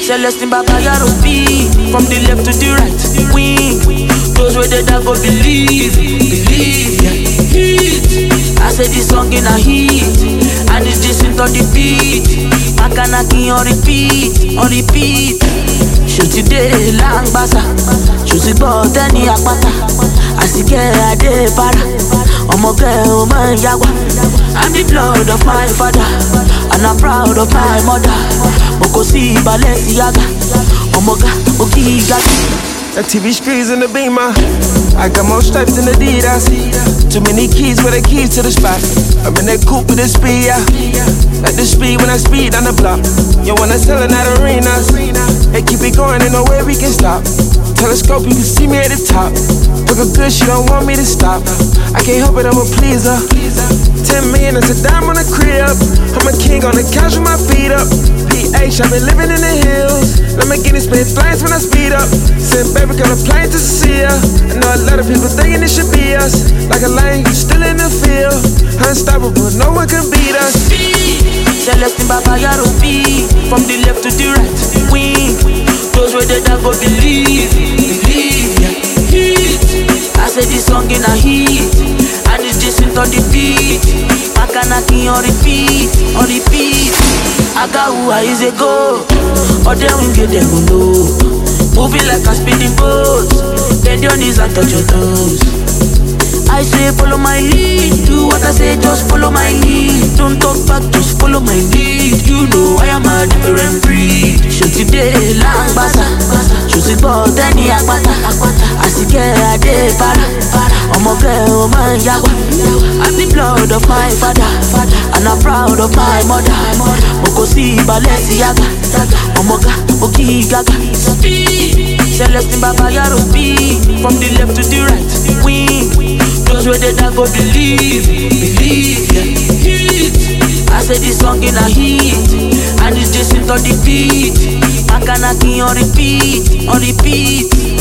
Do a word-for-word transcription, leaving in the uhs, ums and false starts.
Celestine Baba Yaro speed. From the left to the right, wing. Those where they don't go believe, believe, yeah. Heat. I say this song in a heat, and it's just on the beat. Makanaki on repeat, on repeat. Shoot today, lang basa. Shoot it about any apata. I see get a day para. I'm a girl, man, yawa. I'm the blood of my father, and I'm proud of my mother. Moko si Balenciaga, Omoga, Okiga. The T V screens in the beamer. I got more stripes than Adidas. Too many keys with the keys to the spot. I'm in that coupe with the speed, yeah. Like the speed when I speed on the block. You wanna sell in that arena. Hey, keep it going, ain't no way we can stop. Telescope, you can see me at the top. Looking good, she don't want me to stop. I can't help it, I'm a pleaser. Ten million, it's a dime on the crib. I'm a king on the couch with my feet up. P H, I've been living in the hills. Lamborghini split flames when I speed up. Send baby girl a plane to Cecilia. I know a lot of people thinking it should be us. Like a lion, you still in the field. Unstoppable, no one can beat us. Celestine Baba Yaro speed. From the left to the right, wing. Those where they don't go believe, believe, yeah. Heat. I say this song in a heat, and it's just on the beat. Makanaki on repeat, on repeat. I got who I is a go, or then we get them go know. Moving like a speeding boat, bend your knees and touch your toes. I say follow my lead, do what I say, just follow my lead. Don't talk back, just follow my lead. You know I am a different breed. Shoot today, lang basa. Shoot it about any akwata. I see get a day para. I'm a girl, man, yawa. I'm the blood of my father, and I'm proud of my mother. Moko si Balenciaga, Omoga, Okigaga. Speed, Celestine Baba Yaro speed. From the left to the right, wing. Those where they don't go believe, believe, yeah. Heat. I say this song in a heat, and it's just on the beat. Makanaki on repeat, on repeat.